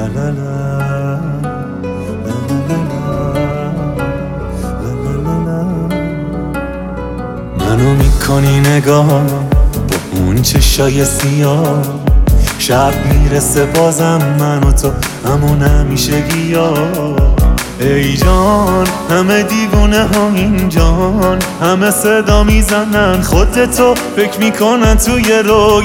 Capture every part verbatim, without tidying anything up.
لا لا لا منو میکنی نگاه با اون چشای سیاه، شب میرسه بازم من و تو همون همیشگی ها. ای جان همه دیوونه ها این جان، همه صدا میزنن خودتو فکر میکنن توی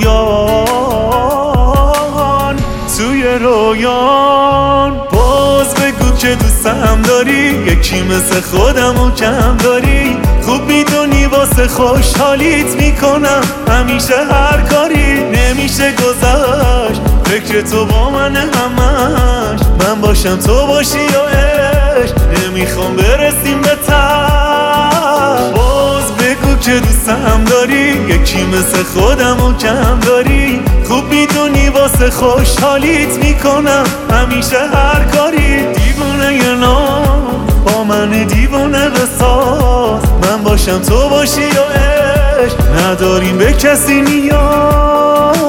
رویان، توی رویان. باز بگو که دوستم داری، یکی مثل خودمو کم داری. خوب میدونی واسه خوشحالیت میکنم همیشه هر کاری. نمیشه گذشت فکر تو با من همش، من باشم تو باشی یا عشق، نمیخوام برسیم به ته. باز بگو که دوستم داری، یکی مثل خودمو کم داری. خوب میدونی واسه خوشحالیت میکنم همیشه هر کاری. دیوونه یه نام با من دیوونه بساز، من باشم تو باشی یا عشق، نداریم به کسی نیاز.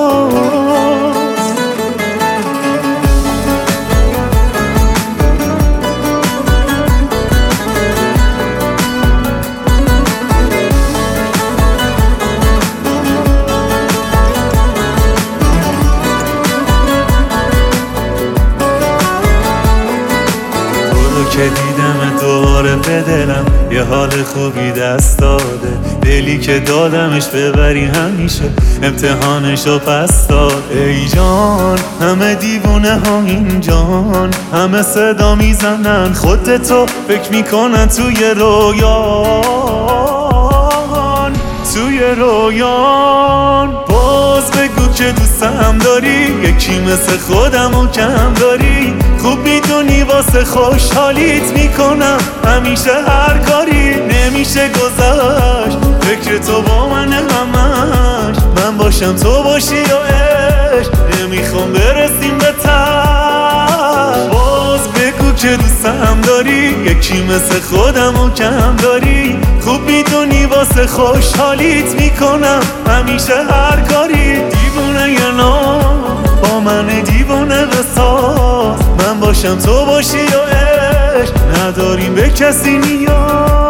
که دیدم دوباره به دلم یه حال خوبی دست داده. دلی که دادمش ببری همیشه امتحانشو پس داد. ای جان همه دیوونه ها این جان، همه صدا میزنن خودتو فکر میکنن توی رویان، توی رویان. باز بگو که دوستم داری، یکی مثل خودمو کم داری. خوب میدونی واسه خوشحالیت میکنم همیشه هر کاری. نمیشه گذشت فکر تو با من همش، من باشم تو باشی یا عشق، نمیخوام برسیم به ته. باز بگو که دوستم داری، یکی مثل خودمو کم داری. خوب میدونی واسه خوشحالیت میکنم همیشه هر کاری. دیوونه یه نام با من دیوونه بساز، من باشم تو باشی یا عشق، نداریم به کسی نیاز.